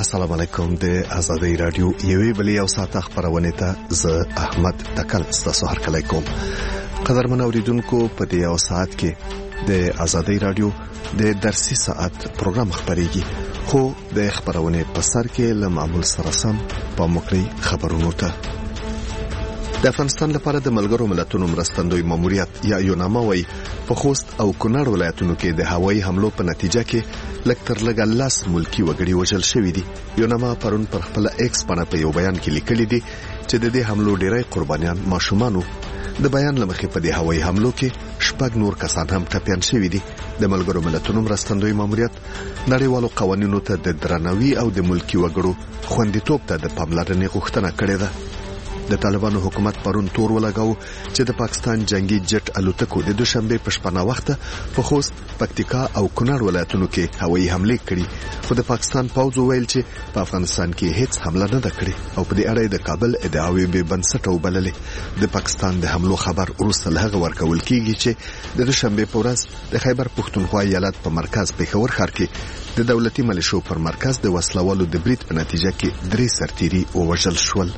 السلام علیکم. د آزادۍ رادیو یوې بلې او ساعته خبرونه ته زه احمد تکل ستاسو هرکلی کوم. قدرمن اوریدونکو، په دې یو ساعت کې د آزادۍ رادیو د درسي ساعت پروګرام خبريږي، خو د خبرونه په سر کې له معمول سره سم په مکري خبرونو ته د افغانستان لپاره د ملګرو ملتونو مرستندوی ماموریت یا یوناما وای په خوست او کونړ ولایتونو کې د هوایي حملو په نتیجه کې لکتر لګ 10 ملکی وګړي وژل شوې دي. یوناما پرون پر خپل ایکس باندې په یو بیان کې لیکلي دي چې د دې حملو ډیری قربانیان ماشومانو. د بیان لمخې په دې هوایي حملو کې شپږ نور کسان هم ټپيان شوي دي. د ملګرو ملتونو مرستندوی ماموریت نړیوالو قوانینو ته د درناوي او د ملکی وګړو خوندیتوب ته د پاملرنې غوښتنه کړې ده. د طالبانو حکومت پرون تور ولګاو چې د پاکستان جنگي جټ الوتکو د دوشنبه په شپه وخت په خوست، پکتیکا او کونړ ولایتونو کې هوایي حمله کړې، خو د پاکستان پوځ ویل چې په افغانستان کې هیڅ حمله نه ده کړې او په دې اړه د کابل ادعاوې به بنسټ وبللې. د پاکستان د حملو خبر وروسته له هغه ورکول کیږي چې د دوشنبه په ورځ د خیبر پښتونخوا ایالت په مرکز پېښور ښار کې د دولتي ملیشو پر مرکز د وسلوالو د برید په نتیجه کې 3 سرتیري وژل شول.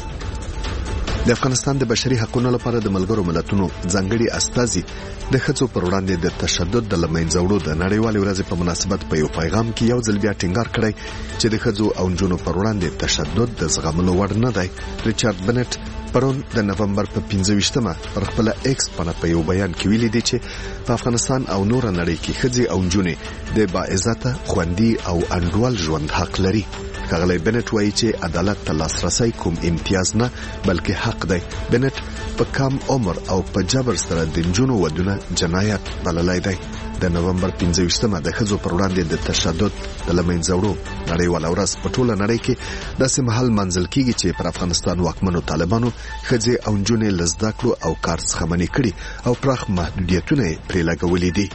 د افغانستان د بشري حقوقو لپاره د ملګرو ملتونو ځانګړي استازي د ښځو پر وړاندې د تشدد د لمنځوړو د نړیوالې ورځې په مناسبت په یو پیغام کې یو ځل بیا ټینګار کړی چې د ښځو او نجونو پر وړاندې تشدد د زغملو وړ نه دی. ریچارډ بنټ پرون د نومبر په 15مه پر خپل ایکس باندې په یو بیان کې ویلي دی چې په افغانستان او نور نړۍ کې ښځې او نجونې د باعزته، خوندي او انډول ژوند حق لري. کاغلی بنټ وایي چې عدالت ته لاسرسي کوم امتیاز نه بلکې حق دی. بنټ په کم عمر او په جبر سره د نجونو ودونه جنایت بللی دی. د نومبر 15مه د ښځو پر وړاندې د تشدد د لمنځوړو نړیواله ورځ په ټوله نړۍ کې داسې مهال منځل کیږي چې پر افغانستان واکمنو طالبانو ښځې او نجونې له زده کړو او کار څخه منع کړي او پراخ محدودیتونه پرې لګولي دي.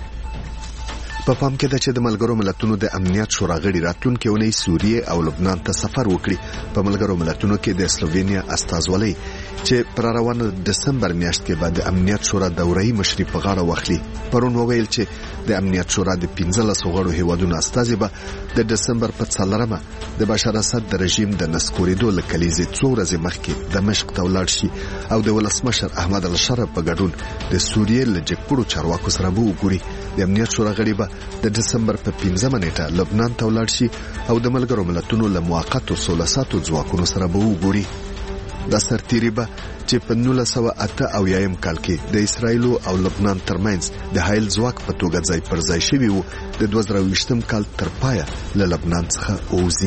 په پام کې ده چې د ملګرو ملتونو د امنیت شورا غړي راتلونکي اونۍ سوریه او لبنان ته سفر وکړي. په ملګرو ملتونو کې د سلووینیا استازولۍ چې پر روانه دسمبر میاشت کې بعد امنیت شورا دوره‌ای مشري په غاړه واخلي پرون وویل چې د امنیت شورا د 15 غړو هیوادونو استازي به د دسمبر په 4مه د بشار اسد د رژیم د نسکوریدو لکلیزې 2 ورځې مخکې دمشق ته ولاړ شي او د ولسمشر احمد الشرف په ګډون د سوریه له جګپړو چارواکو سره وګوري. د امنیت شورا غړي به د دسمبر په 15مه نیټه لبنان ته ولاړ شي او د ملګرو ملتونو له موقتو سولساتو ځواکونو سره به وګوري. دا سرتیری به چې په 1908 کال کې د اسرایل او لبنان ترمنځ د حایل ځواک په توګه ځای پر ځای شوی وو، د 2020 کال تر پایه له لبنان څخه اوزي.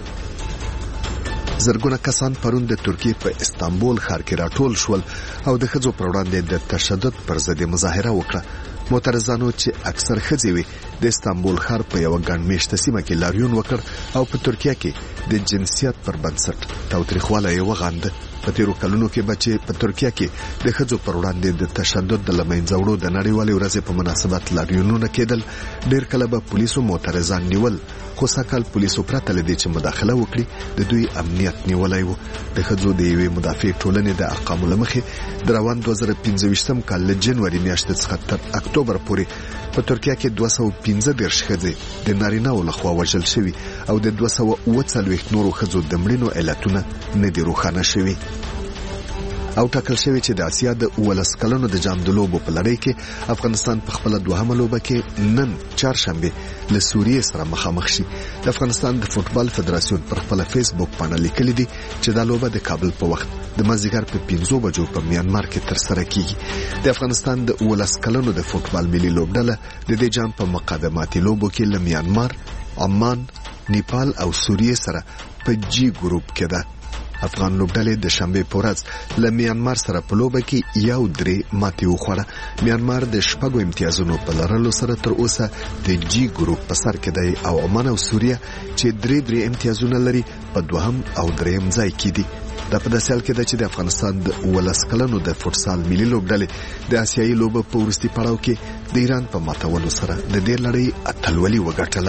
زرګونه کسان پرون د ترکیه په استانبول ښار کې راټول شول او د ښځو پر وړاندې د تشدد پر ضد مظاهره وکړه. معترضانو چې اکثر ښځې وي د استانبول ښار په یو ګڼ میشته سیمه کې لاریون وکړ او په ترکیه کې د جنسیت پر بنسټ تاوتریخوالی یې وغانده. په تیرو کلونو کې بچي په ترکیه کې د ښځو پر وړاندې د تشدد د لمنځوړو د نړیوالې ورځې په مناسبت لاریونونه کېدل. ډېر کله به پولیسو معترضان نیول، خو سکهال پولیسو پرته له دې چې مداخله وکړي د دوی امنیت نیولای وو. د ښځو د یوې مدافع ټولنې د ارقامو له مخې د روان 2015 کال له جنوري میاشتې څخه تر اکتوبر پورې په ترکیه کې 215 ښځې د نارینه‌و لخوا وژل شوي او د 240 نورو ښځو د مړینو علتونه نه دي روښانه شوي. او ټاکل شوی چې د اسیا د 12 کلونو د جام د لوبو په لړۍ کې افغانستان په خپل دوهمه لوبه کې نن چهارشنبه له سوریه سره مخامخ شي. د افغانستان د فوتبال فدراسیون پر خپل فیسبوک باندې لیکلي دي چې دا لوبه د کابل په وخت د مازیګر په 5 بجو په میانمار کې ترسره کیږي. د افغانستان د 12 کلونو د فوتبال ملي لوبډله د دې جام په مقدماتي لوبو کې له میانمار، عمان، نیپال او سوریه سره په جی ګروپ کې ده. افغان لوبډلې د شنبه په ورځ له میانمار سره په لوبه کې 1-3 ماتې وخوړه. میانمار د 6 امتیازونو په لرلو سره تر اوسه د جی ګروپ په سر کې دی او عمان او سوریه چې 3 امتیازونه لري په 2 او 3 ځای کې دي. دا په داسې حال کې ده چې د افغانستان د 12 کلونو د فوتسال ملي لوبډلې د آسیایي لوبه په وروستي پړاو کې د ایران په ماتولو سره د دې لړۍ اتلولي وګټله.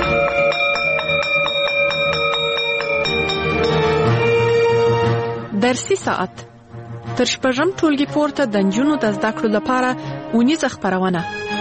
د درسي ساعت تر شپږم ټولګي پورته د نجونو د زده کړو لپاره اونیزه خپرونه.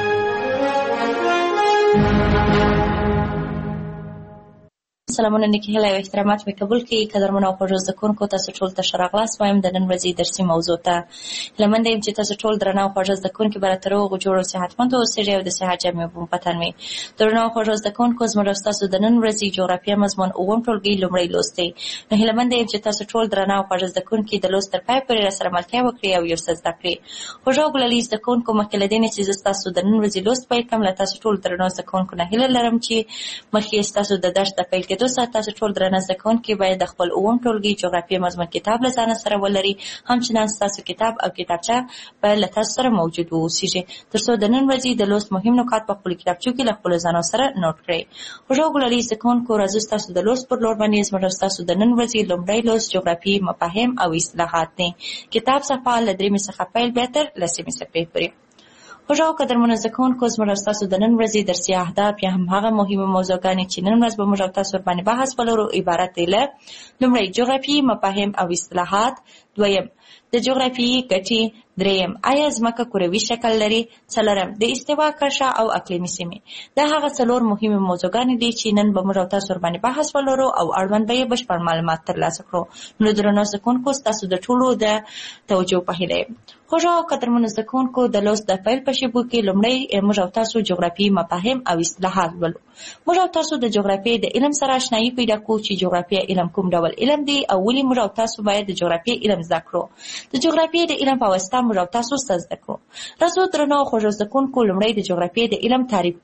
سلامونه نیکی هیله او احترامات می قبول کړئ. قدرمنو او خوږو زده کوونکو، تاسو ټول ته ښه راغلاست وایم د نن ورځې درسي موضوع ته. هیله منده یم چې تاسو ټول درنه او خوږه زده کوونکي به راته روغ جوړ او صحتمند اوسئ او د صحت جامې به مو په تن وي. درنه او خوږو زده کوونکو، زموږ او ستاسو د نن ورځې جغرافیه مضمون اووم ټولګي لومړی لوست دی. نو هیله منده یم چې تاسو ټول درنه او خوږه زده کوونکي د لوست تر پای پورې راسره ملتیا وکړئ او یو څه زده کړئ. خوږو او ګلالي زده کوونکو، مخکې له دې نه چې زه ستاسو د نن ورځې لوست پیل کړم، له تاسو ټولو درنو زده کوونکو نه هیله لرم چې مخکې ستاسو د درس د پیل کېدو څخه تاسو ټول درنه زده کوونکي باید د خپل اووم ټولګي جغرافیه مضمون کتاب له ځانه سره ولري. همچنان ستاسو کتاب او کتابچه باید له تاسو سره موجود واوسیږي تر څو د نن ورځې د لوست مهم نکات په خپلو کتابچو کې له خپلو ځانو سره نوټ کړئ. خوږو ګلالي زده کوونکو، راځو ستاسو د لوست پر لور باندې زموږ ستاسو د نن ورځې لومړی لوست جغرافیې مفاهیم او اصطلاحات دی. کتاب صفحه له 3 څخه پیل بیا تر 10 صفحې پورې. خوږو او قدرمنو زده کوونکو، زموږ ستاسو د نن ورځې درسي اهداف یا هم هغه مهمه موضوعګانې چې نن ورځ به موږ او تاسو ورباندې بحث ولرو عبارت دی له: لومړی جغرافیې مفاهیم او اصطلاحات، دویم د جغرافیې ګټې، دریم آیا ځمکه کروي شکل لري، څلورم د استوا کرښه او اقلیمي سیمې. دا هغه څلور مهمه موضوعګانې دي چې نن به موږ او تاسو ورباندې بحث ولرو او اړوند به یې بشپړ معلومات ترلاسه کړو. نو درنو زده کوونکو، ستاسو د ټولو د توجه په هیله یم. خوږو او قدرمنو زده کوونکو، د لوست د پیل په شیبو کې لومړی موږ او تاسو جغرافیې مفاهیم او اصطلاحات ولولو. موږ او تاسو د جغرافیې د علم سره آشنایي پیدا کوو چې جغرافیه علم کوم ډول علم دی او ولې موږ او تاسو باید د جغرافیې علم زده کړو. د جغرافیې د علم په واسطه موږ او تاسو زده کړو. راځو درنو او خوږو زده کوونکو، لومړی د جغرافیې د علم تعریف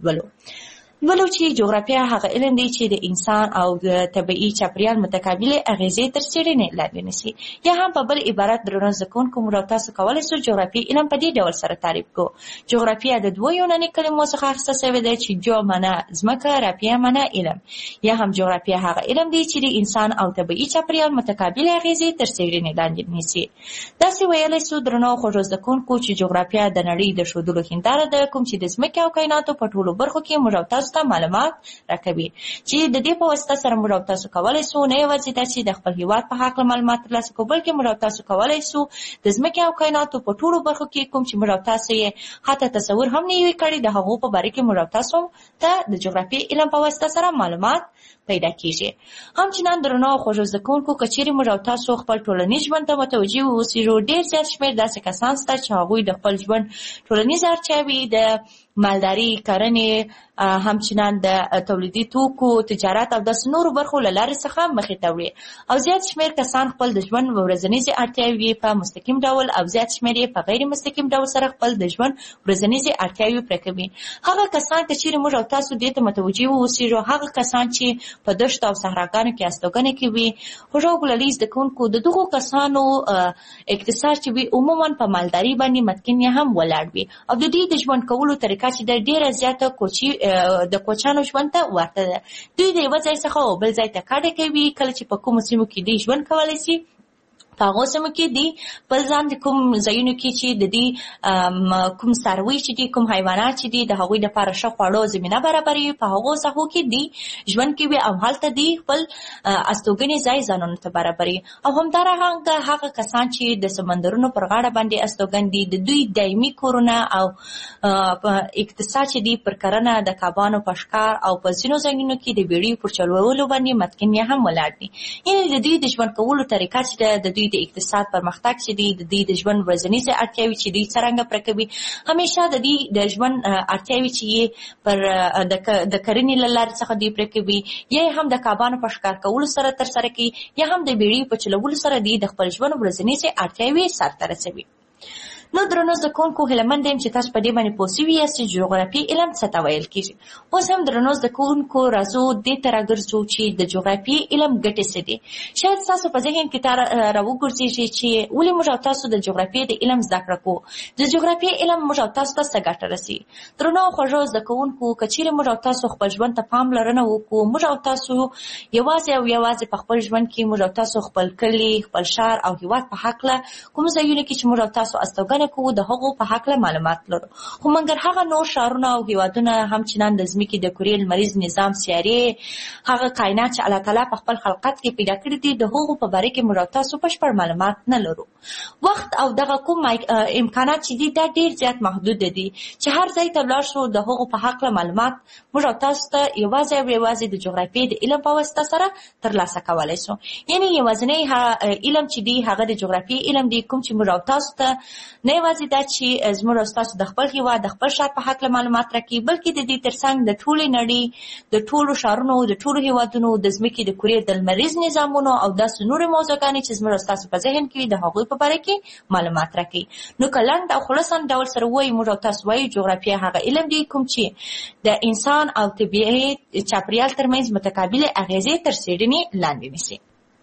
ولولو چې جغرافیه هغه علم دی چې د انسان او د طبیعي چاپیریال متقابلې اغیزې تر څېړنې لاندې نیسي. یا هم په بل عبارت درنو زده کوونکو، موږ او تاسو کولی شو جغرافیې علم په دې ډول سره تعریف کړو. جغرافیه د دوه یوناني کلمو څخه اخیسته شوې ده چې جو معنا ځمکه، رافیه معنا علم. یا هم جغرافیه هغه علم دی چې د انسان او طبیعي چاپیریال متقابلې اغیزې تر څېړنې لاندې نیسي. داسې ویلی شو درنو خوږو زده کوونکو چې جغرافیه د نړۍ د ښودلو هنداره ده، کوم چې د ځمکې او کایناتو په ټولو برخو کې موږ او تاسو ته معلومات راکوي چې د دې په واسطه سره موږ او تاسو کولی شو نه یوازې دا چې د خپل هېواد په هکله معلومات ترلاسه کړو، بلکې موږ او تاسو کولی شو د ځمکې او کایناتو په ټولو برخو کې کوم چې موږ او تاسو یې حتی تصور هم نه وي کړی، د هغو په باره کې موږ او تاسو ته د جغرافیې علم په واسطه سره معلومات پیدا کیږي. همچنان درنو خوږو زده کوونکو، که چیرې موږ او تاسو خپل ټولنیز ژوند ته متوجه واوسیږو، ډېر زیات شمېر داسې کسان شته چې هغوی د خپل ژوند ټولنیز اړتیاوې د مالداري، کرنې، همچنان د تولیدي توکو، تجارت او داسې نورو برخو له لارې څخه مخې ته وړي. او زیات شمېر کسان خپل د ژوند ورځنیزې اړتیاوې په مستقیم ډول او زیات شمېر یې په غیر مستقیم ډول سره خپل د ژوند ورځنیزې اړتیاوې پوره کوي. هغه کسان که چیرې موږ او تاسو دې ته متوجه واوسیږو، هغه کسان چې په دښتو او صحراګانو کې استوګنه کوي، خوږو ګلالي زده کوونکو، د دغو کسانو اقتصاد چې وي عموما په مالداري باندې متکن یا هم ولاړ وي او د دوی د ژوند کولو طریقه چې د ډېره زیاته د کوچیانو ژوند ته ورته ده. دوی د یوه ځای څخه بل ځای ته کډه کوي. کله چې په کومو سیمو کې دوی ژوند کولی شي، په هغو سیمو کې دی بل ځان د کوم ځایونو کې چې د دې کوم څاروي چې دي، کوم حیوانات چې دي، د هغوی دپاره ښه خواړو زمینه برابروي، په هغو ساحو کې دی ژوند کوي او هلته دی خپل استوګنې ځای ځانونو ته برابروي. او همدارنګه هغه کسان چې د سمندرونو پر غاړه باندې استوګن دي، د دوی دایمي کورونه او اقتصاد چې دی پر کرنه د کبانو په ښکار او په ځینو ځایونو کې د بیړیو پر چلولو باندې متکن یا هم ولاړ دي. یعنې د دوی د ژوند کولو طریقه چې د دوی د اقتصاد پرمختګ چې دی، د دوی د ژوند ورځنیزې اړتیاوې چې دوی څرنګه پوره کوي، همیشه د دوی د ژوند اړتیاوې چې یې پر د کرنې له لارې څخه دوی پوره کوي، یا هم د کبانو په ښکار کولو سره ترسره کوي، یا هم د بیړیو په چلولو سره دوی د خپل ژوند ورځنیزې اړتیاوې سرته رسوي. نو درنو زده کوونکو، هیله منده یم چې تاسو په دې باندې پوه شوي یاست چې جغرافیې علم څه ته ویل کېږي. اوس هم درنو زده کوونکو، راځو دې ته راګرځو چې د جغرافیې علم ګټې څه دي. شاید ستاسو په ذهن کې راوګرځېږي چې ولې موږ او تاسو د جغرافیې د علم زده کړه کوو، د جغرافیې علم موږ او تاسو ته څه ګټه رسي. درنو خوږو زده کوونکو، که چیرې موږ او تاسو خپل ژوند ته پاملرنه وکړو، موږ او تاسو یوازې په خپل ژوند کې موږ او تاسو خپل کلي، خپل ښار او هېواد په هکله کوم ځایونه کې چې موږ او تاسو استوګنه ارزونه کوو د هغو په هکله معلومات لرو. خو مګر هغه نور ښارونه او هیوادونه هم چنان د ځمکې د کرې لمریز نظام سیارې هغه کائنات چې الله تعالی په خپل خلقت کې پیدا کړي دي د هغو په باره کې موږ تاسو بشپړ معلومات نه لرو. وخت او دغه کوم امکانات چې دي دا ډیر زیات محدود دي چې هر ځای ته لاړ شو د هغو په هکله معلومات موږ تاسو ته یوازې د جغرافیې د علم په واسطه سره ترلاسه کولی شو. یعنی یوازینی علم چې دی هغه د جغرافیې علم دی، کوم چې موږ تاسو ته نه یوازې دا چې زموږ تاسو د خپل هیواد د خپل ښار په هکله معلومات راکړي، بلکې د دې ترڅنګ د ټولې نړۍ د ټولو ښارونو د ټولو هیوادونو د ځمکې د کرې د لمریز نظامونو او داسې نورې موضوعګانې چې زموږ تاسو په ذهن کې د هغوی په باره کې معلومات راکړي. نو که لنډ او خلاص ډول سره وایي موږ تاسو وایي جغرافیه هغه علم دی کوم چې د انسان او طبیعي چاپیریال ترمنځ متقابل اغیزې تر څېړنې لاندې نیسي.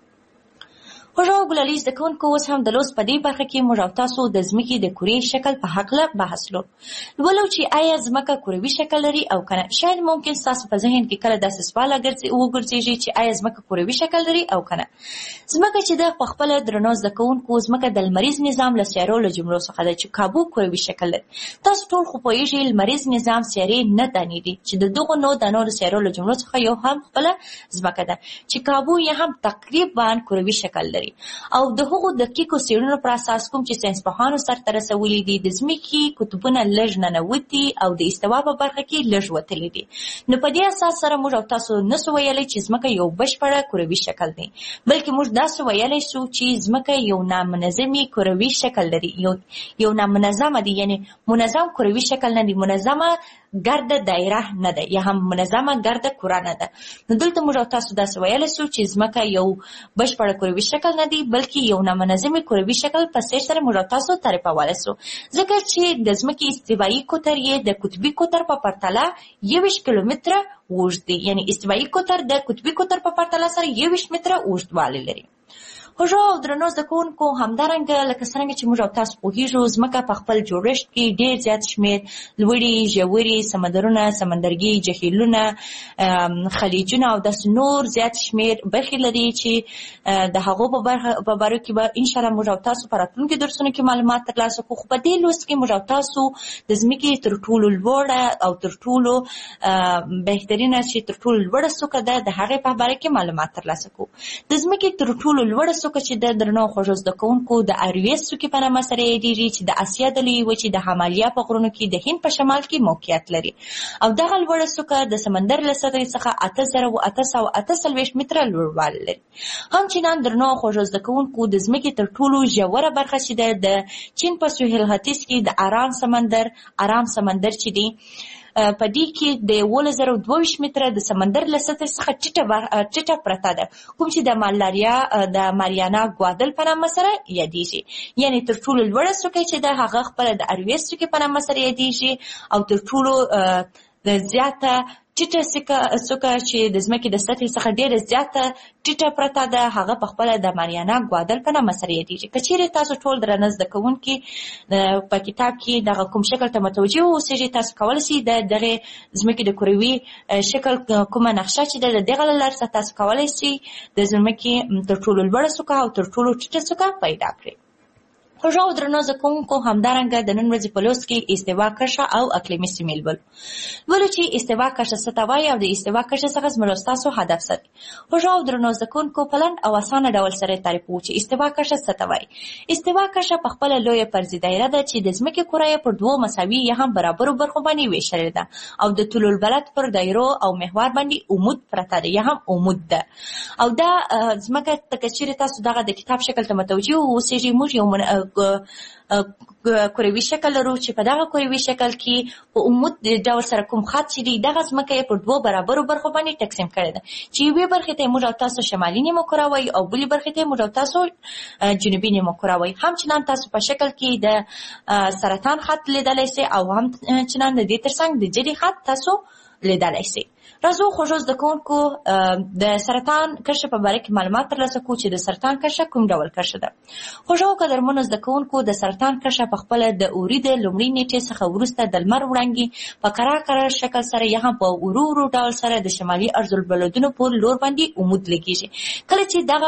خوږو ګلالي زده کوونکو اوس هم د لوست په دې برخه کې موږ تاسو د ځمکې د کرې شکل په هکله بحث لولو چې آیا ځمکه کروي شکل لري او کنه. شاید ممکن ستاسو په ذهن کې کله داسې سوال وګرځېږي چې آیا ځمکه کروي شکل لري او کنه. ځمکه چې د خپل درنو زده کوونکو ځمکه د لمریز نظام له سیارو له جملو څخه ده چې کابو کروي شکل لري. تاسو ټول خو پوهیږئ لمریز نظام سیارې نه دانې دي چې د دغو نو سیارو له جملو څخه یو هم خپل ځمکه ده چې کابو یې هم تقریبا کروي شکل لري. او د هغو دقیقو څېړنو پر اساس کوم چې ساینسپوهانو سرته رسولي دي د ځمکې قطبونه لږ ننوتي او د استوا په برخه کې لږ وتلي دي. نو په دې اساس سره موږ او تاسو نسو ویلی چې ځمکه یو بشپړه کروي شکل دی، بلکې موږ داسې ویلی شو چې ځمکه یو نامنظمي کروي شکل لري، یو نامنظمه دی، یعنی منظم کروي شکل نه دی، منظمه ګرده دایره نه ده یا هم منظمه ګرده کره نه ده. نو دلته موږ تاسو داسې ویلی شو چې ځمکه یو بشپړه کروي شکل نه دی بلکې یو نامنظمي کروي شکل په څېر سره موږ تاسو تعریفولی شو، ځکه چې د ځمکې استوایي قطر یې د قطبي قطر په پرتله 21 کیلومتره اوږد دی، یعنی استوایي قطر د قطبي قطر په پرتله سره 21 متره اوږدوالی لري. خوږو او درنو زده کوونکو همدارنګه لکه څرنګه چې موږ او تاسو پوهیږو ځمکه په خپل جوړښت کې ډېر زیات شمېر لوړې ژورې سمندرونه، سمندرګي، جهیلونه، خلیجونه او داسې نور زیات شمېر برخې لري چې د هغو په باره کې به انشاءالله موږ او تاسو په راتلونکي درسونو کې معلومات ترلاسه کړو. خو په دې لوست کې موږ او تاسو د ځمکې تر ټولو لوړه او تر ټولو بهترینه چې تر ټولو لوړه څوکه ده د هغې په باره کې معلومات ترلاسه کړو. د ځمکې تر ټولو لوړه څوکه چې د درنو خوږو زده کوونکو د ارویس څوکې په نامه سره یادېږي چې د اسیا د لویې وچې د همالیا په غرونو کې د هند په شمال کې موقعیت لري او دغه لوړه څوکه د سمندر له سطحې څخه 8848 متره لوړوالی لري. همچنان درنو خوږو زده کوونکو د ځمکې تر ټولو ژوره برخه چې ده د چین په سویل ختیځ کې د ارام سمندر چې دی په دې کې د 1022 متره د سمندر له سطحې څخه ټیټه پرته ده، کوم چې د ماریانا ګوادل په نامه سره یادېږي. یعنی تر ټولو لوړه څوکه چې ده هغه خپله د ارویس څوکې په نامه سره یادېږي او تر ټولو زیاته ټیټه څوکه چې د ځمکې د سطحې څخه ډېره زیاته ټیټه پرته ده هغه په خپله د ماریانا ګوادل په نامه سره یادېږي. که چیرې تاسو ټول درنه زده کوونکي په کتاب کې دغه کوم شکل ته متوجه اوسېږئ، تاسو کولی شئ د دغې ځمکې د کروي شکل کومه نقشه چې ده د دغه له لارې څخه تاسو کولی شئ د ځمکې تر ټولو لوړه څوکه او تر ټولو ټیټه څوکه پیدا کړئ. خوږو او درنو زده کوونکو همدارنګه د نن ورځې په لوست کې استوا کرښه او اقلیمي سیمې لولو چې استوا کرښه څه ته وایي او د استوا کرښې څخه زموږ ستاسو هدف څه دی. خوږو او درنو زده کوونکو په لنډ او اسانه ډول سره تعریفوو چې استوا کرښه څه ته وایي. استوا کرښه په خپله لویه فرضي دایره ده چې د ځمکې کره یې پر دوو مساوي یا هم برابرو برخو باندې ویشلې ده او د طول البلد پر دایرو او محور باندې عمود پرته ده یا هم عمود ده. او دا ځمکه که چیرې تاسو دغه د کتاب شکل ته متوجه اوسېږئ، موږ یو کروي شکل لرو چې په دغه کروي شکل کې په عمود ډول سره کوم خط چې دی دغه ځمکه یې پر دوو برابرو برخو باندې تقسیم کړې ده چې یوې برخې ته موږ او تاسو شمالي نیمه کره وایي او بلې برخې ته موږ او تاسو جنوبي نیمه کره وایي. همچنان تاسو په شکل کې د سرطان خط لیدلی شئ او همچنان د دې ترڅنګ د جدي خط تاسو لیدلی شئ. راځو خوږو زده کوونکو د سرطان کرښې په باره کې معلومات ترلاسه کړو چې د سرطان کرښه کوم ډول کرښه ده. خوږو قدرمنو زده کوونکو د سرطان سرطان کرښه په خپل د اوري د لومړۍ نیټې څخه وروسته د لمر وړانګې په قرار شکل سره یا هم په ورو ډول سره د شمالي ارض البلدونو په لور باندې عمود لګیږي. کله چې دغه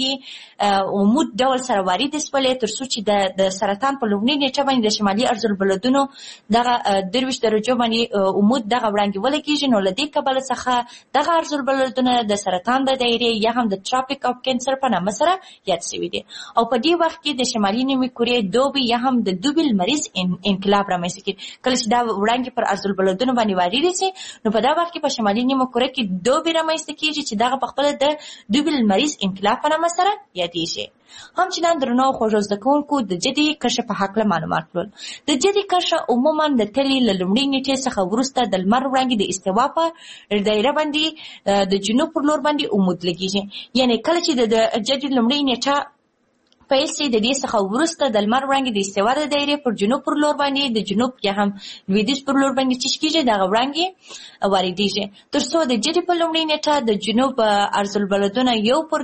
وړانګې عمود ډول سره وارد شولې تر څو چې د سرطان په لومړۍ نیټه باندې د شمالي ارض البلدونو دغه 23 درجو باندې عمود دغه وړانګې ولګیږي، نو له دې کبله څخه دغه ارض البلدونه د سرطان د دایرې یا هم د ټراپیک اف کینسر په نامه سره یاد شوي دي. او په دې وخت کې د شمالي نیمې کورې دوبي یا هم د دوبي لمریز انقلاب رامنځته کیږي. کله چې دا وړانګې پر ارض البلدونو باندې وارد شي نو په دا وخت کې په شمالي نیمه کورې کې دوبي رامنځته کیږي چې دغه په خپل د دوبي لمریز انقلاب په نامه سره یادېږي. همچنان درنو خوږو زده کوونکو د جدي کرښې په هکله معلومات کړل. د جدي کرښه عموما د تلې له لومړۍ نیټې څخه وروسته د لمر وړانګې د استوا په دایره باندې د جنوب پر لور باندې عمود لګیږي. یعنی کله چې د جدي لومړۍ نیټه پیل شي د دې څخه وروسته د لمر وړانګې د استوا د دایرې پر جنوب پر لور باندې د جنوب یا هم لویدیځ پر لور باندې چې کېږي دغه وړانګې واردېږي تر څو د جدي په لومړۍ نیټه د جنوب ارض البلدونه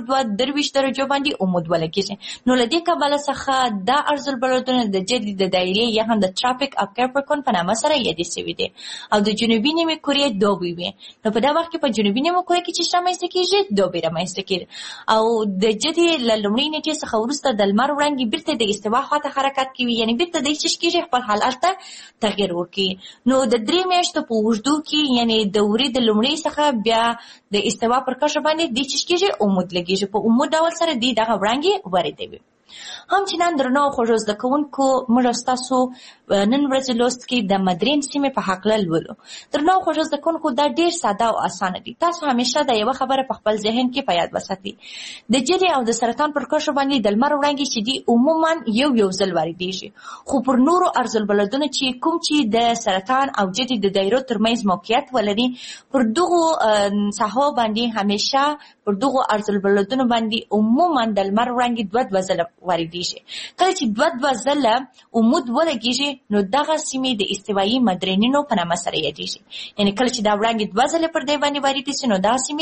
1/2 درجو باندې عمود ولګیږي. نو له دې کبله څخه دا ارض البلدونه د جدي د دایرې یا هم د ټراپیک اف کیپریکون په نامه سره یادې شوي دي او د جنوبي نیمې کورې دوبي وي. نو په دا وخت کې په جنوبي نیمه کورې کې چې رامنځته کېږي دوبي رامنځته کېږي او د جدي له لومړۍ نیټې څخه وروسته د لمر وړانګې بیرته د استوا خواته حرکت کوي، یعنی بیرته د چې کېږي خپل حالت ته تغیر ورکړي. نو د 3 میاشتو په اوږدو کې یعنی د وري د لومړۍ څخه بیا د استوا پر کرښه باندې د چې کېږي عمود لګیږي. په عمود ډول سره دغه وړانګې واردوي. همچنان درنو خوږو زده کوونکو موږ ستاسو نن ورځې لوست کې د مدرین سیمې په هکله لولو. درنو خوږو زده کوونکو دا ډېر ساده او اسانه دي. تاسو همیشه دا یوه خبره په خپل ذهن کې په یاد وساتئ. د جدي او د سرطان پر کرښو باندې د لمر وړانګې چې دي عموما یو ځل واردېږي، خو پر نورو ارض البلدونو چې کوم چې د سرطان او جدي د دایرو ترمنځ موقعیت ولري پر دغو ساحو باندې همیشه پر دغو ارض البلدونو باندې عموما د لمر وړانګې 2 ځله واردېږي. کله چې 2 ځله عمود ولګېږي نو دغه سیمې د استوایي مدرینونو په نامه سره یادېږي. یعنی کله چې دا وړانګې 2 ځله پر دې باندې واردې شي نو دا سیمې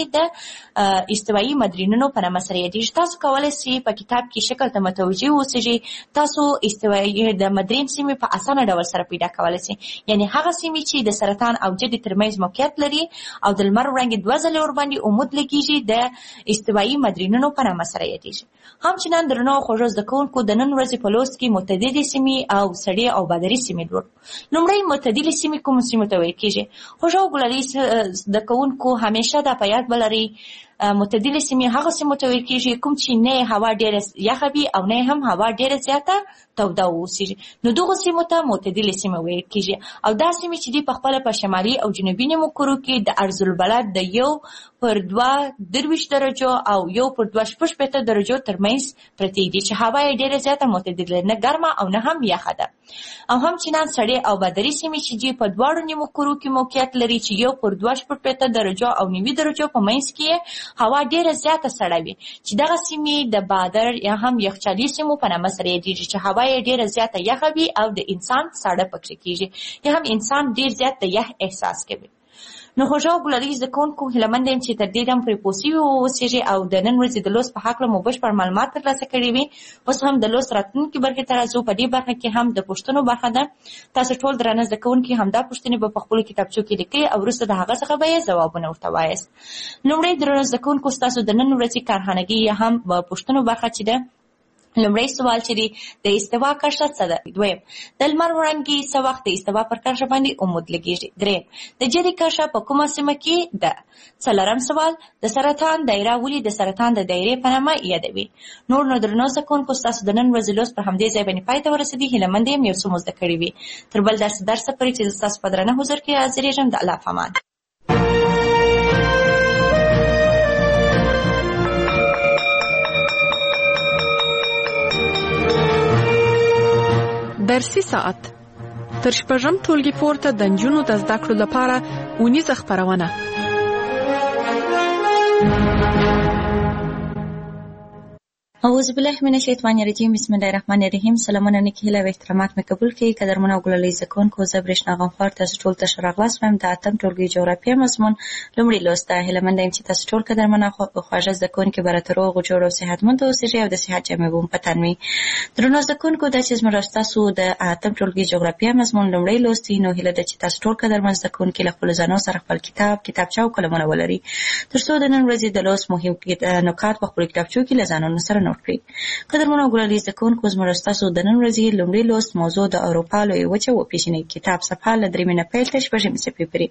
د استوایي مدرینونو په نامه سره یادېږي. تاسو کولی شئ په کتاب کې شکل ته متوجه اوسئ. تاسو استوایي د مدرین سیمې په اسانه ډول سره پیدا کولی شئ. یعنی هغه سیمې چې د سرطان او جدي ترمنځ موقعیت لري او د لمر وړانګې 2 ځله ورباندې عمود لګېږي د استوایي مدرینونو په نامه سره یادېږي. همچنان درنو خوږو زده کوونکو د نن ورځې په لوست کې معتدلې سیمې او سړې او بادري سیمې لولو. لومړی معتدلې سیمې کومو سیمو ته ویل کېږي؟ خوږو ګلالي زده کوونکو همیشه دا په یاد ولرئ معتدلې سیمې هغه سیمو ته ویل کېږي کوم چې نه هوا ډېره یخه وي او نه هم هوا ډېره زیاته توده واوسي. نو دغو سیمو ته معتدلې سیمې ویل کېږي او دا سیمې چې دي په خپله په شمالي او جنوبي نیمو کورو کې د ارض البلد د 1/2 درجو او 1/2 درجو ترمنځ پرتې دي چې هوا یې ډېره زیاته معتدله نه ګرمه او نه هم یخه ده. او همچنان سړې او بادري سیمې چې دي په دواړو نیمو کورو کې موقعیت لري چې 1/2 درجو او 9 درجو په منځ کې هوا ډېره زیاته سړه وي چې دغه سیمې د بادر یا هم یخچالي سیمو په نامه سره یادېږي چې هوا یې ډېره زیاته یخه وي او د انسان ساړه پکې کېږي یا هم انسان ډېر زیات د یخ احساس کوي. نو خوږو ګلالي زده کوونکو هیله یم چې تر دې دم پرې پوه شوي واوسېږئ او د نن ورځې د لوست په هکله مو بشپړ معلومات ترلاسه کړي وي. اوس هم د لوست راتلونکي برخې ته راځو. په دې برخه کې هم د پوښتنو برخه ده. تاسو ټول درانه زده کوونکي همدا پوښتنې به په خپلو کتابچو کې لیکئ او وروسته د هغه څخه به یې ځوابونه ورته وایاست. لومړی درانه زده کوونکو ستاسو د نن ورځې کارخانګي یا هم پوښتنو برخه چې ده. لومړی سوال چې دی د استوا کرښه څه ده؟ دویم د لمر وړانګې څه وخت د استوا پر کرښه باندې عمود لګېږي؟ دریم د جدي کرښه په کومه سیمه کې ده؟ څلورم سوال د سرطان دایره ولې د سرطان د دایرې په نامه یادوي؟ نور نو درنو زده کوونکو ستاسو د نن ورځې لوست پر همدې ځای باندې پای ته ورسېدي. هیله مند یم یو څه مو زده کړي وي. تر بل درسه پورې چې زه ستاسو په درنه حضور کې حاضرېږم. د الله په امان. درسي ساعت تر شپږم ټولګي پورته د نجونو د زده کړو لپاره اونیزه خپرونه. اعوذ بالله من الشیطان الرجیم. بسم الله الرحمن الرحیم. سلامونه نیکی هیله و احترامات مې قبول کړئ. قدرمن او ګلالي زکونکو، زه برېښنا غمخوار تاسو ټول ته ښه راغلاست وایم. د اتم ټولګي جغرافیه مضمون لومړی لوست ده. هیله منده یم چې تاسو ټول قدرمن او خواږه زدهکوونکي به راته روغ جوړ او صحتمند اوسېږئ او د صحت جامې به مو په تن وي. درنو زدهکوونکو، دا چې زموږ او ستاسو د اتم ټولګي جغرافیه مضمون لومړی لوست دی، نو هیله ده چې تاسو ټول قدرمن زدهکوونکي له خپلو ځانو سره خپل کتابچه او قلمونه ولري، تر څو د نن ورځې د لوست مهم نکات په خپلو کتابچو کې له ځانونو سره نوټ کړئ. قدرمنو او ګلالي زدهکوونکو، زموږ ستاسو د نن ورځې لومړی لوست موضوع د اروپا لویه وچه وپېژنئ. کتاب صفحه له 3 نه پیل تر 6 صفحې پورې.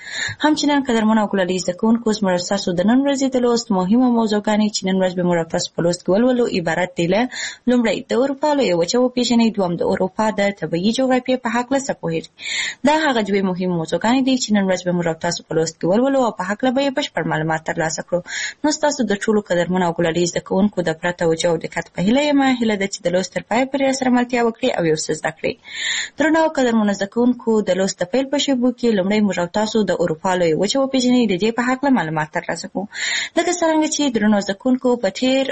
همچنان قدرمنو او ګلالي زدهکوونکو، زموږ ستاسو د نن ورځې د لوست مهمه موضوعګانې چې نن ورځ به موږ تاسو په لوست کې ولولو عبارت دي له: لومړی د اروپا لویه وچه وپېژنئ، دوم د اروپا د طبیعي جغرافیې په هکله څه پوهېږئ. دا هغه دوې مهمې موضوعګانې دي چې نن ورځ به موږ تاسو په لوست کې ولولو او په هکله به یې بشپړ معلومات ترلاسه کړو. نو ستاسو د ټولو قدرمنو او ګلالي زدهکوونکو د پوره توجه او دقت په هیله یم. هیله ده چې د لوست تر پایه پورې راسره ملتیا وکړئ او یو څه زده کړئ. درنو او قدرمنو زدهکوونکو، د لوست د پیل په شیبو کې لومړی موږ تاسو د اروپا لویه وچه وپېژنئ د دې په هکله معلومات ترلاسه کړو. لکه څرنګه چې درنو زدهکوونکو په تېر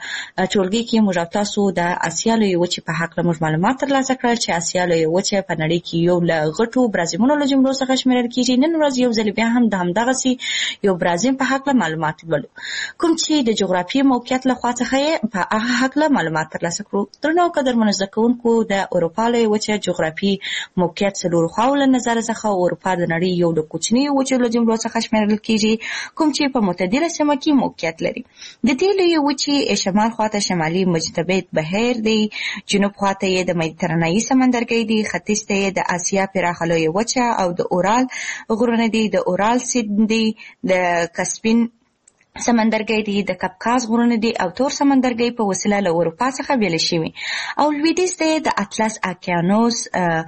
ټولګي کې موږ تاسو د اسیا لویې وچې په هکله موږ معلومات ترلاسه کړل چې اسیا لویه وچه په نړۍ کې یو له غټو برازیمونو له جملو څخه شمېرل کېږي. نن ورځ یو ځل بیا هم د همدغسې یو برازیم په هکله معلومات لولو، کوم چې د جغرافیې موقعیت له خوا څخه یې په هغه هکله معلومات ترلاسه کړو. درنو او قدرمنو زدهکوونکو، د اروپا لویه وچه جغرافي موقعیت څلورو خواو له نظره څخه اروپا د نړۍ یو له کوچنیو وچو له جملو څخه شمېرل کېږي، کوم چې په معتدله سیمه کې موقعیت لري. د دې لویې وچې شمال خواته شمالي مجتبی بحیر دی، جنوب خواته یې د مدیترانه‌ایي سمندرګی دی، ختیځ ته یې د اسیا پراخه لویه وچه او د اورال غرونه دي، د اورال سیند دی، د کسپین سمندرګی دی، د کپکاز غرونه دي او تور سمندرګی په وسیله له اروپا څخه بیل شوي، او لویدیځ ته د اطلس اقیانوس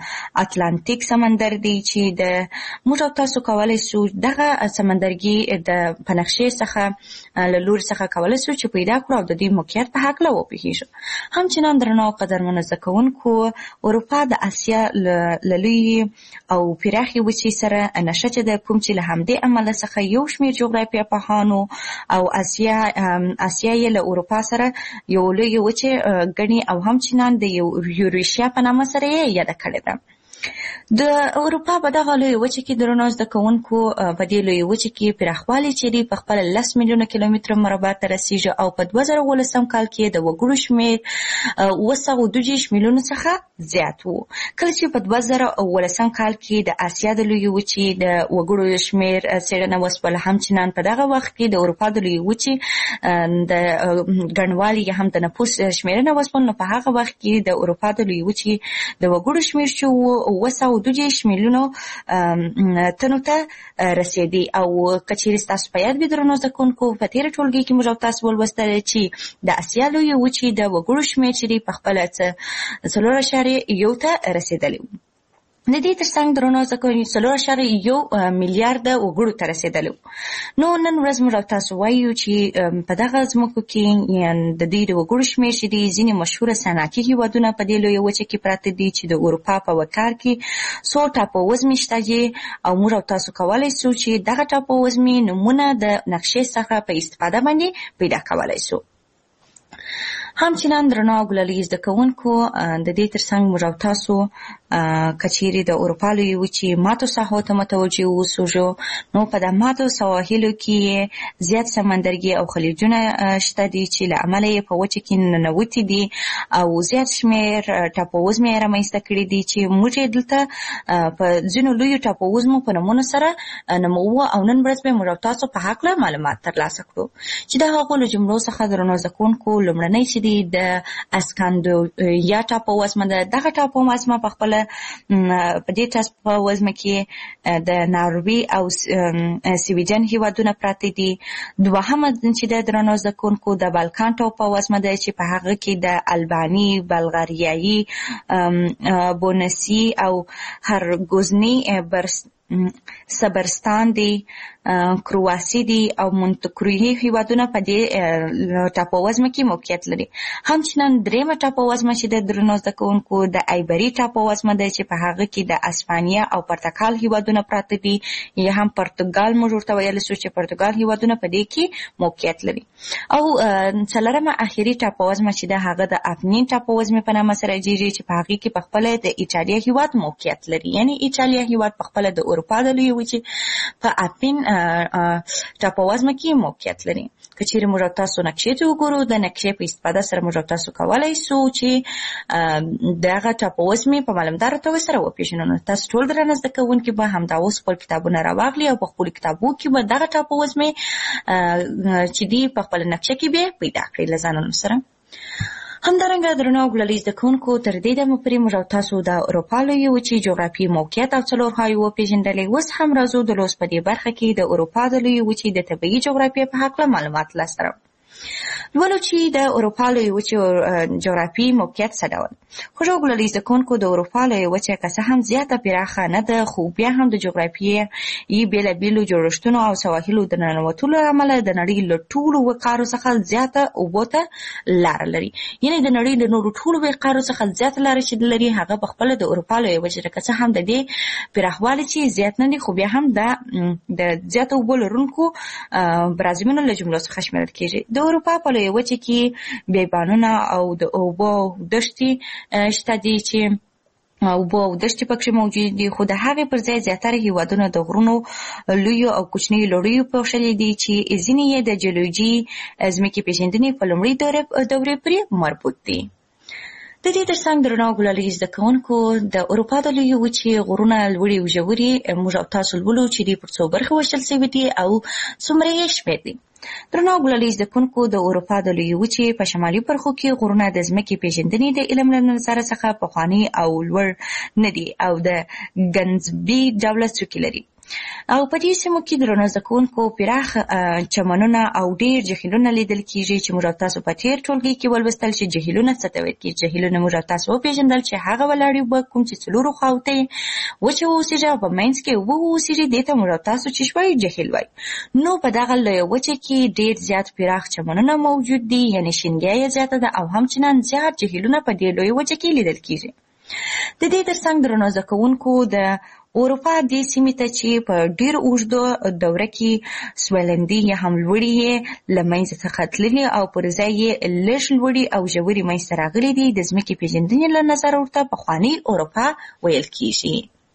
اتلانتیک سمندر دی چې د موږ او تاسو کولی شو دغه سمندرګي د په نقشې څخه له لوري څخه کولی شو چې پیدا کړو او د دې موقعیت په هکله وپوهېږو. همچنان درنو او قدرمنو زدهکوونکو، اروپا د اسیا له لویې او پراخې وچې سره نښته ده، کوم چې له همدې امله څخه یو شمېر جغرافیه پوهانو او اسیا یې له اروپا سره یو لویه وچه ګڼي او همچنان د یوریشیا په نامه سره یې یاده کړې ده. د اروپا په دغه لویه وچه کې درنو زدهکوونکو، په دې لویه وچه کې پراخوالی چې دی په خپله 10 میلیونه کیلومتره مربع ته رسیږي او په 2018 کال کې د وګړو شمېر 232 میلیونو څخه زیات و، کله چې په 2018 کال کې د اسیا د لویې وچې د وګړو شمېر څېړنه وسوله. همچنان په دغه وخت کې د اروپا د لویې وچې د ګڼوالي یا هم د نفوس شمېرنه وسوله، نو په هغه وخت کې د اروپا د لویې وچې د وګړو شمېر چې 232 میلیونو تنو ته رسېدي. او که چېرې ستاسو په یاد وي درنو زدهکوونکو، په تېره ټولګي کې موږ تاسو ولوستل چې د اسیا لویې وچې د وګړو شمېر چې دی په خپله 4.1 ته رسېدلی و. د دې ترڅنګ درنو زدهکوونکو 4.1 میلیارده وګړو ته رسېدلی و. نو نن ورځ موږ تاسو وایو چې په دغه ځمکو کې د دوی د وګړو شمېر چې دی ځینې مشهوره صنعتي هېوادونه په دې لویه وچه کې پراته دي چې د اروپا په وکار کې څو ټاپووزمې شته دي، او موږ تاسو کولی شو چې دغه ټاپووزمې نومونه د نقشې څخه په استفاده باندې پیدا کولی شو. همچنان درنو او ګلالي زدهکوونکو، د دې ترڅنګ موږ تاسو که چیرې د اروپا لویې وچې ماتو ساحو ته متوجه اوسو، نو په د ماتو سواحلو کې زیات سمندرګي او خلیجونه شته دي چې له امله یې په وچه کې ننوتي دي او زیات شمېر ټاپووزمې یې رامنځته کړي دي چې موږ یې دلته په ځینو لویو ټاپووزمو په نومونو سره نوموو او نن ورځ به موږ تاسو په هکله معلومات ترلاسه کړو چې د هغو له جملو څخه درنو زدهکوونکو لومړنی چې دی د اسکاندیناویا ټاپووزمه ده. دغه ټاپووزمه په خپله په دې ټاپووزمه کې د ناروې او سویډن هېوادونه پراته دي. دوهمه چې د درنو زدهکوونکو د بالکان ټاپووزمه ده چې په هغه کې د الباني، بلغاریایي، بونسي او هرګوزني صبرستان دی، کرواسی دی او مونتکرویی هیوادونه په دې ټاپووزمه کې موقعیت لري. همچنان دریمه ټاپووزمه چې د درنو زده کوونکو د ایبري ټاپووزمه ده چې په هغه کې د اسپانیا او پرتګال هیوادونه پراته دي، یا هم پرتګال موږ ورته ویلی سو چې پرتګال هیوادونه په دې کې موقعیت لري. او څلورمه اخري ټاپووزمه چې ده هغه د اپنین ټاپووزمې په نامه سره یادېږي چې په هغې کې په خپله د ایټالیا هیواد موقعیت لري. یعنې ایټالیا هیواد په خپله د اروپا د لویې وچې په اپین ټاپووزمه کې موقعیت لري. که چیرې موږ تاسو نقشې ته وګورو، د نقشې په استفاده سره موږ تاسو کولی سو چې دغه ټاپووزمې په معلومداره توګه سره وپېژنو. نو تاسو ټول درانه زده کوونکي به همدا اوس خپل کتابونه راواخلي او په خپلو کتابو کې به دغه ټاپووزمې چې دي په خپله نقشه کې به پیدا کړئ له ځانونو سره. همدارنګه درنو ګلالي زده کوونکو، تر دې دمه پورې موږ تاسو د اروپا لویې وچې جغرافیې موقعیت او څلورخوایي وپېژندلې. اوس هم راځو د لوست په دې برخه کې د اروپا د لویې وچې د طبیعي جغرافیې په هکله معلومات لاسته راوړو. لولو چې د اروپا لویې وچې جغرافیې موقعیت څه ډول. خوږو ګلالي زده کوونکو، د اروپا لویې وچه که څه هم زیاته پراخه نه ده، خو بیا هم د جغرافیې بېلابېلو جوړښتونو او سواحلو د ننوتلو له امله د نړۍ له ټولو وقارو څخه زیاته اوبو ته لاره لري. یعنې د نړۍ د نورو ټولو وقارو څخه زیاته لاره چې لري هغه په خپله د اروپا لویې وچې ده. که څه هم د دې پراخوالی چې زیات نه دي، خو بیا هم د زیاته اوبو لرونکو برازیلونو له جملو څخه شمیرل کېږي. د اروپا په لویې وچې کې بیابانونه او د اوبو دښتې شته دي چې اوبو او دښتې پکې موجود دي، خو د هغې پر ځای زیاتره هیوادونه د غرونو لویو او کوچنیو لړیو پوښلي دي چې ځینې یې د جیولوژي ځمکې پېژندنې په لومړۍ دورې پورې مربوط دي. د دې ترڅنګ درنو ګلالي زده کوونکو، د اروپا د لویې وچې غرونه لوړې او ژورې موږ او تاسو لولو چې دوی پر څو برخې ویشل شوي دي او څومره یې شمېر دي. درنو ګلالي زده کوونکو، د اروپا د لویې وچې په شمالي برخو کې غرونه د ځمکې پېژندنې د علم له نظره څخه پخواني او لوړ نه دي او د ګنزبي ډوله څوکې لري. او په دې سیمو کې درنو زده کوونکو پراخ چمنونه او ډېر جهیلونه لیدل کېږي چې موږ تاسو په تېر ټولګي کې ولوستل چې جهیلونه څه ته ویل کېږي. جهیلونه موږ تاسو وپېژندل چې هغه ولاړې اوبه کوم چې څلورو خواو ته وچه واوسېږي او په منځ کې اوبه واوسېږي، دې ته موږ تاسو چې شوی جهیل وایي. نو په دغه لویه وچه کې ډېر زیات پراخ چمنونه موجود دي، یعنې شینګیا یې زیاته ده او همچنان زیات جهیلونه په دې لویه وچه کې لیدل کېږي. د دې ترڅنګ درنو زده کوونکو، د اروپا دې سیمې ته چې په ډېر اوږدو دوره کې سویلندي یا هم لوړې یې له منځه څخه تللي او پر ځای یې لږ لوړې او ژورې منځته راغلي دي، د ځمکې پېژندنې له نظره ورته پخوانۍ اروپا ویل کېږي.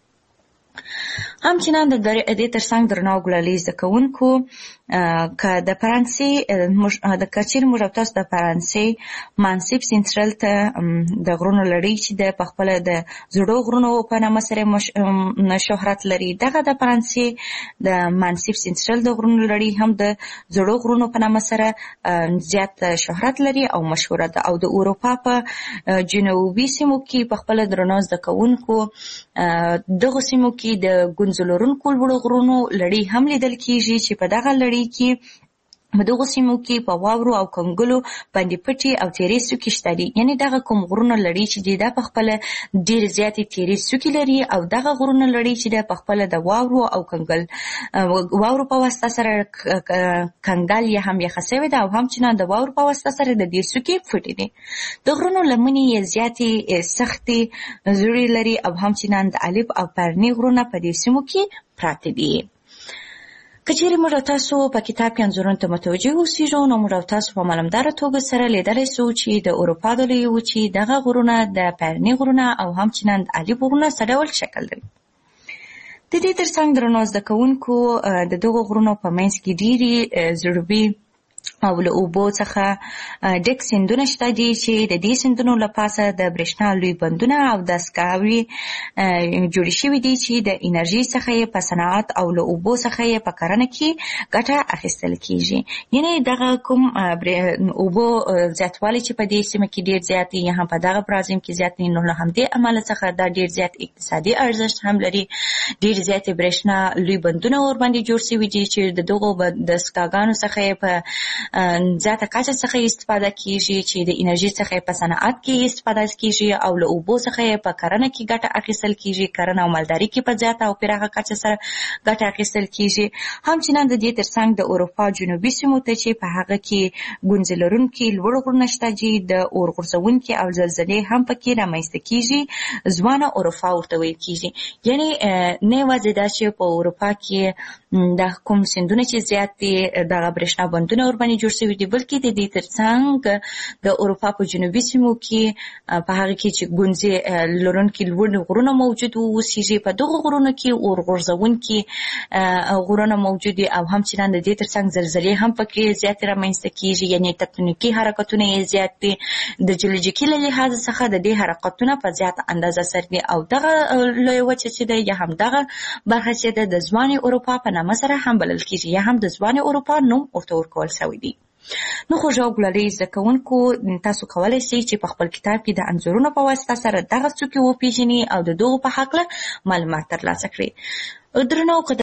همچنان د دې ترڅنګ درنو ګلالي زده کوونکو، که د فرانسې که چیرې موږ تاسو د فرانسې مانسیپ سینترل ته د غرونو لړۍ چې د پخپله د زړو غرونو په نامه سره شهرت لري، دغه د فرانسې د مانسیپ سینترل د غرونو لړۍ هم د زړو غرونو په نامه سره زیات شهرت لري او مشهوره ده. او د اروپا په جنوبي سیمو کې پخپله درنو زده کوونکو دغو سیمو کې د ګونځو لرونکو لوړو غرونو لړۍ هم لیدل کېږي چې په دغه لړۍ کې په دغو سیمو کې په واورو او کنګلو باندې پټي او تیرې څوکې شته دي. یعنې دغه کوم غرونه لړۍ چې دي دا پخپله ډېرې زیاتې تیرې څوکې لري او دغه غرونه لړۍ چې ده پخپله د واورو او واورو په واسطه سره کنګل یا هم یخه سوې ده او همچنان د واورو په واسطه سره د دې څوکې پټې دي. د غرونو لمنې یې زیاتې سختې زړې لري او همچنان د الپ او پرني غرونه په دې سیمو کې پراته دي. که چیرې موږ تاسو په کتاب کې انځورونو ته متوجه اوسېږو، نو موږ تاسو په معلومداره توګه سره لیدلی سو چې د اروپا د لویې وچې دغه غرونه د پرني غرونه او همچنان د الپ غرونه څه ډول شکل لري. د دې ترڅنګ درنو زده کوونکو، د دغو غرونو په منځ کې ډېرې زړوبې او له اوبو څخه ډک سیندونه شته دي چې د دې سیندونو له پاسه د برېښنا لوی بندونه او دستګاوې جوړې شوي دي چې د انرژۍ څخه یې په صنعت او له اوبو څخه یې په کرنه کې ګټه اخیستل کېږي. یعنې دغه کوم اوبو زیاتوالی چې په دې سیمه کې ډېر زیات دي یا هم په دغه برازیم کې زیات دي، نو له همدې امله څخه دا ډېر زیات اقتصادي ارزښت هم لري. ډېر زیاتې برېښنا لوی بندونه ورباندې جوړ شوي دي چې د دغو دستګاګانو څخه یې په زیاته کچه څخه استفاده کیږي چې د انرژي څخه په صنعت کې استفاده کیږي او له اوبو څخه په کرنه کې ګټه اخیستل کیږي، کرنه او مالداري کې په زیاته او پراخه کچه سره ګټه اخیستل کیږي. همچنان د دې ترڅنګ د اروپا جنوبي سیمو ته چې په هغه کې ګونځې لرونکي لوړ غرونه شته چې د اور غورځونکي او زلزلې هم پکې رامنځته کیږي، ځوانه اروپا ورته ویل کیږي. یعنی نه یوازې دا چې په اروپا کې د کوم سیندونه چې زیات دي دغه برېښنا بندونه ورباندې جوړ شوي دي، بلکې د دې ترڅنګ د اروپا په جنوبي سیمو کې په هغه کې چې ګونځې لرونکي لوړ غرونه موجود اوسېږي، په دغو غرونو کې اور غورځونکي غرونه موجود دي او همچنان د دې ترڅنګ زلزلې هم پکې زیاتې رامنځته کیږي. یعنی تکتونیکي حرکتونه یې زیات دي. د جیولوژیکي له لحاظ څخه د دې حرکتونه په زیاته اندازه سره دي او دغه لویه وچه چې ده یا هم دغه برخه چې ده د ځوانې اروپا په نامه سره هم بلل کیږي یا هم د ځوانې اروپا نوم ورته ورکول شوی دی. نو خوږه او ګلالۍ زده کوونکو، تاسو کولی شئ چې په خپل کتاب کې د انځورونو په واسطه سره دغه څوکې وپېژنئ او د دغو په هکله معلومات ترلاسه کړئ. درنو